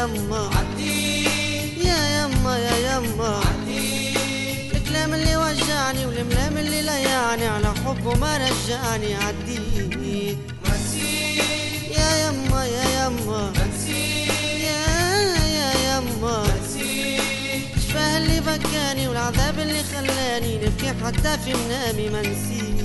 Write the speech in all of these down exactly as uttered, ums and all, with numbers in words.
يما عديت، يا يما يا يما عديت، الكلام اللي وجعني والملام اللي ليعني على حبه ما رجعني عديت، ما نسيت يا يما يا يما ما نسيت، يا يا يما ما نسيت، الشفاه اللي بكاني والعذاب اللي خلاني نبكي حتى في منامي ما نسيت.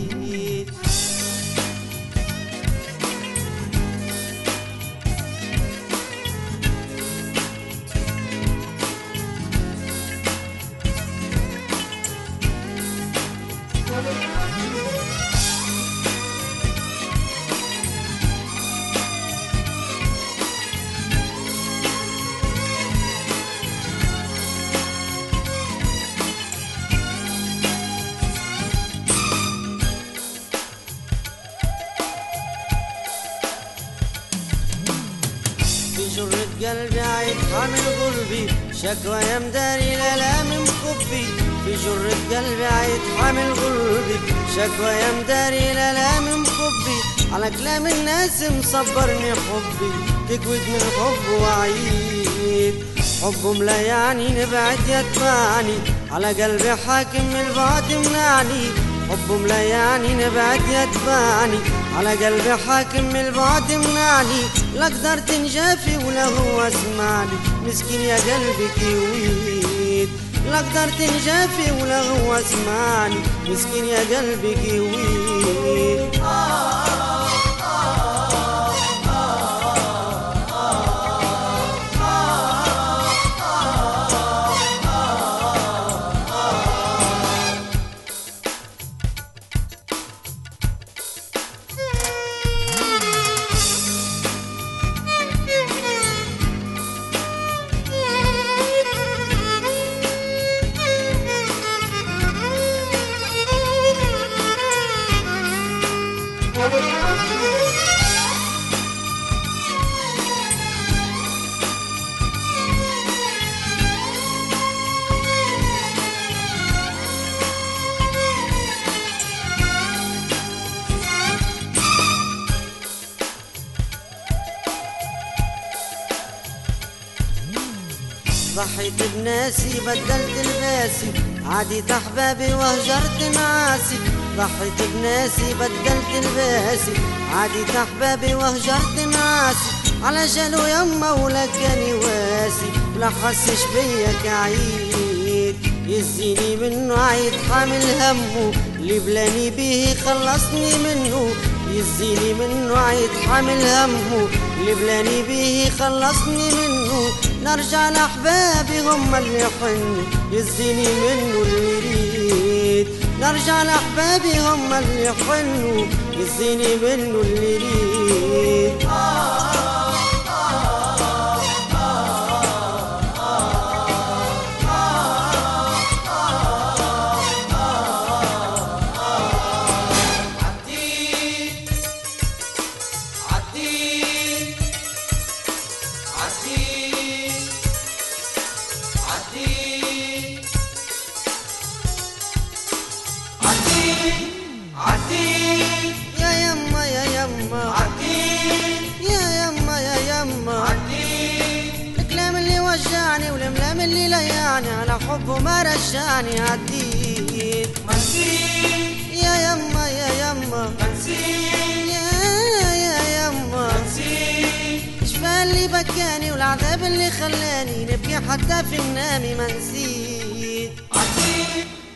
في جرة قلبي عيد حامل قلبي شكوى يا مداري الآلام مخبي، في جرة قلبي عيد حامل قلبي شكوى يا مداري الآلام مخبي، على كلام الناس مصبرني حبي تكويت من حب وعيد، حبهم لا يعني نبعد يتبعني على قلبي حاكم من البعد منعني، حبهم لا يعني نبعد يتبعني على قلبي حاكم من البعد منعني، لا قدرت نجافي ولا هو سمعني مسكين يا قلبي كيويت، لا قدرت نجافي ولا هو سمعني مسكين يا قلبي كيويت. ضحيت بناسي بدلت لباسي عاديت احبابي وهجرت نعاسي، ضحيت بناسي بدلت لباسي عاديت احبابي وهجرت نعاسي، على جالو يما ولا كاني واسي ولا حسش بيا كعيد، يزيني منه عيد حامل همه اللي بلاني بيه خلصني منه، يزيني منه عيد حامل همه اللي بلاني بيه خلصني منه، نرجع لأحبابي هم اللي حنوا يزيني منه اللي يريد، نرجع لأحبابي هم اللي حنوا يزيني منه اللي يريد. عديت يا يما يا يما عديت يا يما يا يما عديت، الكلام اللي وجعني والملام اللي ليعني على حبه ما رجعني عديت، ما نسيت يا يما يا يما ما نسيت يا يا يما ما نسيت، الشفاه اللي بكاني والعذاب اللي خلاني نبكي حتى في منامي ما نسيت. عديت